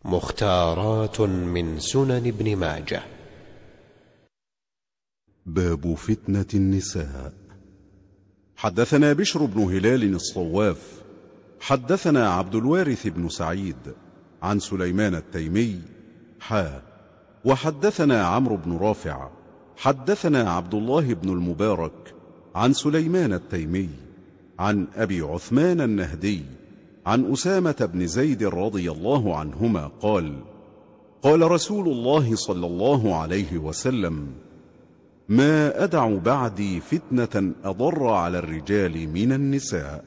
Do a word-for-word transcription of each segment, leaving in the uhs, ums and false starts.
مختارات من سنن ابن ماجه. باب فتنة النساء. حدثنا بشر بن هلال الصواف حدثنا عبد الوارث بن سعيد عن سليمان التيمي حا وحدثنا عمرو بن رافع حدثنا عبد الله بن المبارك عن سليمان التيمي عن أبي عثمان النهدي عن أسامة بن زيد رضي الله عنهما قال: قال رسول الله صلى الله عليه وسلم: ما أدع بعدي فتنة أضر على الرجال من النساء.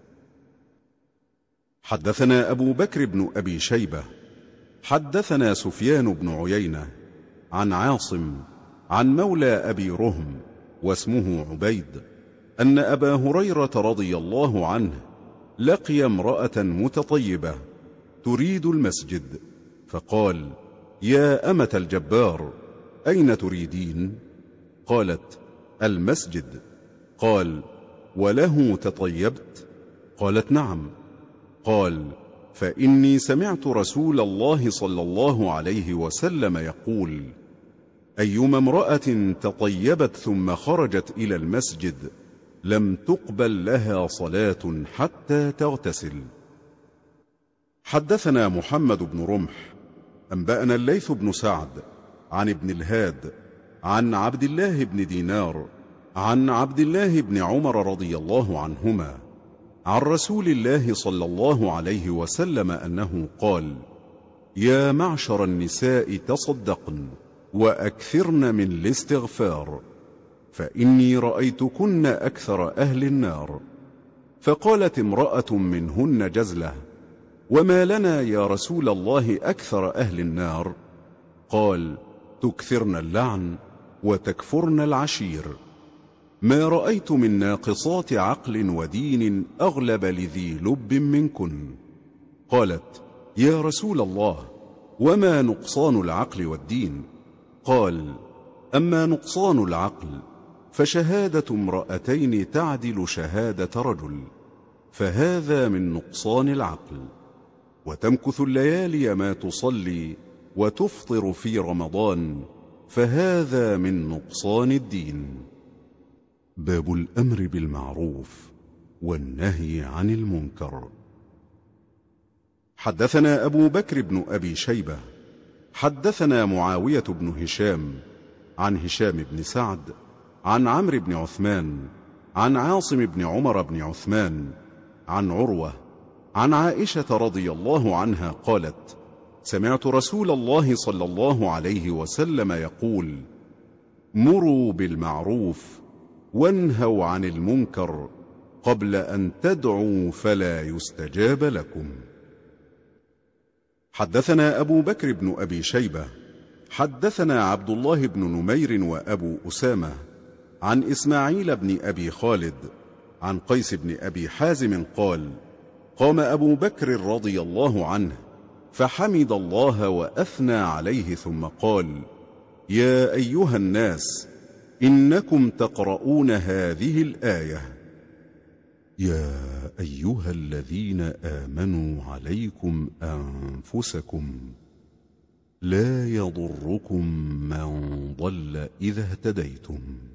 حدثنا أبو بكر بن أبي شيبة حدثنا سفيان بن عيينة عن عاصم عن مولى أبي رهم واسمه عبيد أن أبا هريرة رضي الله عنه لقي امرأة متطيبة تريد المسجد، فقال: يا أمة الجبار، أين تريدين؟ قالت: المسجد. قال: وله تطيبت؟ قالت: نعم. قال: فإني سمعت رسول الله صلى الله عليه وسلم يقول: أيما امرأة تطيبت ثم خرجت إلى المسجد لم تقبل لها صلاة حتى تغتسل. حدثنا محمد بن رمح أنبأنا الليث بن سعد عن ابن الهاد عن عبد الله بن دينار عن عبد الله بن عمر رضي الله عنهما عن رسول الله صلى الله عليه وسلم أنه قال: يا معشر النساء تصدقن وأكثرن من الاستغفار، فإني رأيتكن أكثر أهل النار. فقالت امرأة منهن جزلة: وما لنا يا رسول الله أكثر أهل النار؟ قال: تكثرن اللعن وتكفرن العشير. ما رأيت من ناقصات عقل ودين أغلب لذي لب منكن. قالت: يا رسول الله، وما نقصان العقل والدين؟ قال: أما نقصان العقل فشهادة امرأتين تعدل شهادة رجل، فهذا من نقصان العقل. وتمكث الليالي ما تصلي وتفطر في رمضان، فهذا من نقصان الدين. باب الأمر بالمعروف والنهي عن المنكر. حدثنا أبو بكر بن أبي شيبة حدثنا معاوية بن هشام عن هشام بن سعد عن عمرو بن عثمان عن عاصم بن عمر بن عثمان عن عروة عن عائشة رضي الله عنها قالت: سمعت رسول الله صلى الله عليه وسلم يقول: مروا بالمعروف وانهوا عن المنكر قبل أن تدعوا فلا يستجاب لكم. حدثنا أبو بكر بن أبي شيبة حدثنا عبد الله بن نمير وأبو أسامة عن إسماعيل بن أبي خالد عن قيس بن أبي حازم قال: قام أبو بكر رضي الله عنه فحمد الله وأثنى عليه ثم قال: يا أيها الناس، إنكم تقرؤون هذه الآية: يا أيها الذين آمنوا عليكم أنفسكم لا يضركم من ضل إذا اهتديتم.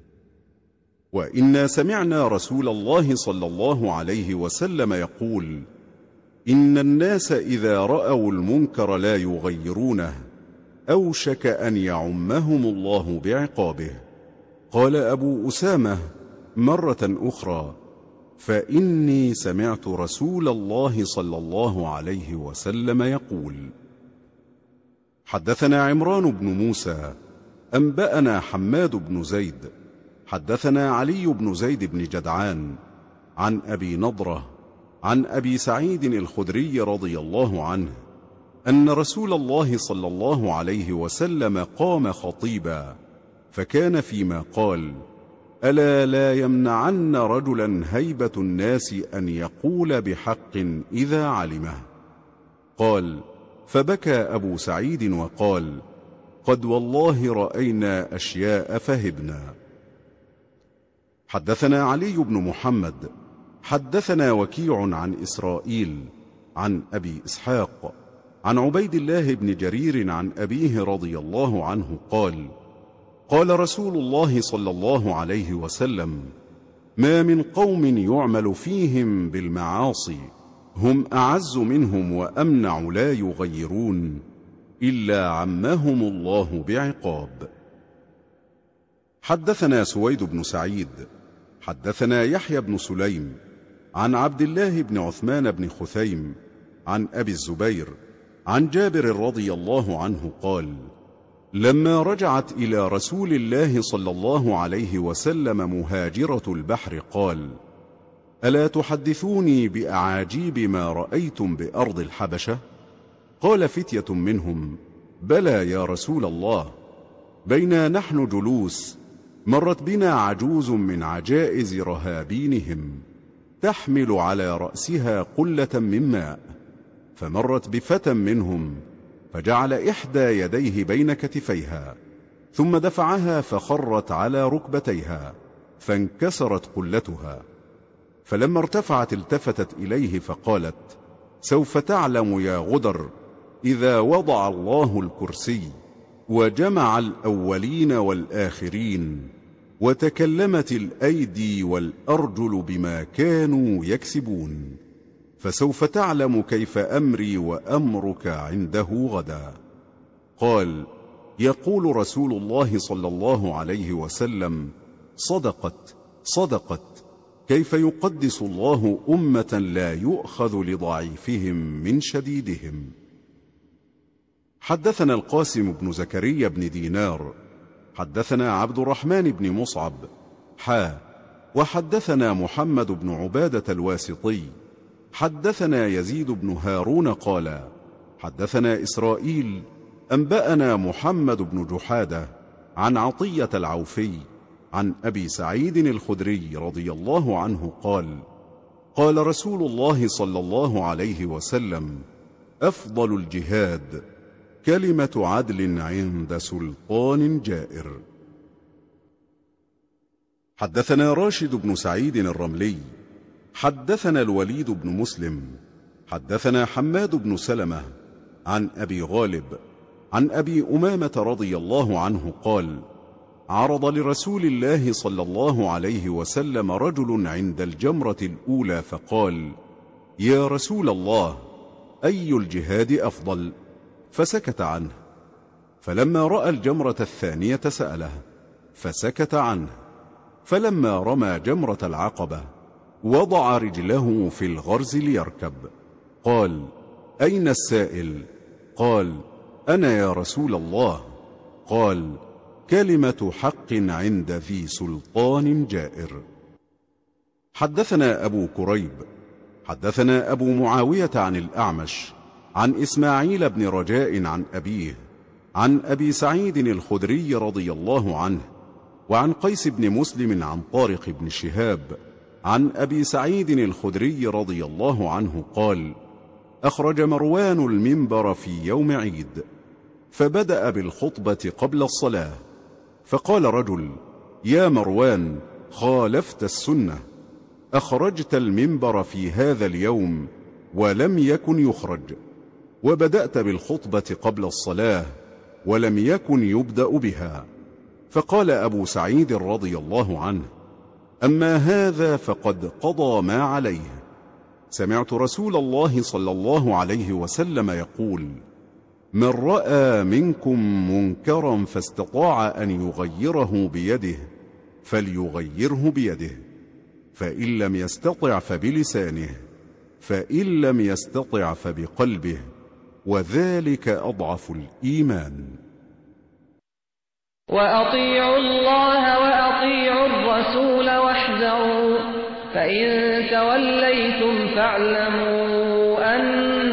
وإنا سمعنا رسول الله صلى الله عليه وسلم يقول: إن الناس إذا رأوا المنكر لا يغيرونه أوشك أن يعمهم الله بعقابه. قال أبو أسامة مرة أخرى: فإني سمعت رسول الله صلى الله عليه وسلم يقول. حدثنا عمران بن موسى أنبأنا حماد بن زيد حدثنا علي بن زيد بن جدعان عن أبي نضرة عن أبي سعيد الخدري رضي الله عنه أن رسول الله صلى الله عليه وسلم قام خطيبا، فكان فيما قال: ألا لا يمنعن رجلا هيبة الناس أن يقول بحق إذا علمه. قال: فبكى أبو سعيد وقال: قد والله رأينا أشياء فهبنا. حدثنا علي بن محمد حدثنا وكيع عن إسرائيل عن أبي إسحاق عن عبيد الله بن جرير عن أبيه رضي الله عنه قال: قال رسول الله صلى الله عليه وسلم: ما من قوم يعمل فيهم بالمعاصي هم أعز منهم وأمنع لا يغيرون إلا عمهم الله بعقاب. حدثنا سويد بن سعيد حدثنا يحيى بن سليم عن عبد الله بن عثمان بن خثيم عن أبي الزبير عن جابر رضي الله عنه قال: لما رجعت إلى رسول الله صلى الله عليه وسلم مهاجرة البحر قال: ألا تحدثوني بأعاجيب ما رأيتم بأرض الحبشة؟ قال فتية منهم: بلى يا رسول الله. بينا نحن جلوس مرت بنا عجوز من عجائز رهابينهم تحمل على رأسها قلة من ماء، فمرت بفتى منهم فجعل إحدى يديه بين كتفيها ثم دفعها فخرت على ركبتيها فانكسرت قلتها، فلما ارتفعت التفتت إليه فقالت: سوف تعلم يا غدر إذا وضع الله الكرسي وجمع الأولين والآخرين وتكلمت الأيدي والأرجل بما كانوا يكسبون، فسوف تعلم كيف أمري وأمرك عنده غدا. قال: يقول رسول الله صلى الله عليه وسلم: صدقت صدقت، كيف يقدس الله أمة لا يؤخذ لضعيفهم من شديدهم. حدثنا القاسم بن زكريا بن دينار حدثنا عبد الرحمن بن مصعب حا وحدثنا محمد بن عبادة الواسطي حدثنا يزيد بن هارون قال: حدثنا إسرائيل أنبأنا محمد بن جحادة عن عطية العوفي عن أبي سعيد الخدري رضي الله عنه قال: قال رسول الله صلى الله عليه وسلم: أفضل الجهاد كلمة عدل عند سلطان جائر. حدثنا راشد بن سعيد الرملي حدثنا الوليد بن مسلم حدثنا حماد بن سلمة عن أبي غالب عن أبي أمامة رضي الله عنه قال: عرض لرسول الله صلى الله عليه وسلم رجل عند الجمرة الأولى فقال: يا رسول الله، أي الجهاد أفضل؟ فسكت عنه، فلما رأى الجمرة الثانية سأله فسكت عنه، فلما رمى جمرة العقبة وضع رجله في الغرز ليركب قال: أين السائل؟ قال: أنا يا رسول الله. قال: كلمة حق عند ذي سلطان جائر. حدثنا أبو كريب حدثنا أبو معاوية عن الأعمش عن إسماعيل بن رجاء عن أبيه عن أبي سعيد الخدري رضي الله عنه وعن قيس بن مسلم عن طارق بن شهاب عن أبي سعيد الخدري رضي الله عنه قال: أخرج مروان المنبر في يوم عيد فبدأ بالخطبة قبل الصلاة، فقال رجل: يا مروان، خالفت السنة، أخرجت المنبر في هذا اليوم ولم يكن يخرج، وبدأت بالخطبة قبل الصلاة ولم يكن يبدأ بها. فقال أبو سعيد رضي الله عنه: أما هذا فقد قضى ما عليه. سمعت رسول الله صلى الله عليه وسلم يقول: من رأى منكم منكرا فاستطاع أن يغيره بيده فليغيره بيده، فإن لم يستطع فبلسانه، فإن لم يستطع فبقلبه، وذلك أضعف الإيمان. وأطيعوا الله وأطيعوا الرسول واحذروا، فإن توليتم فاعلموا أن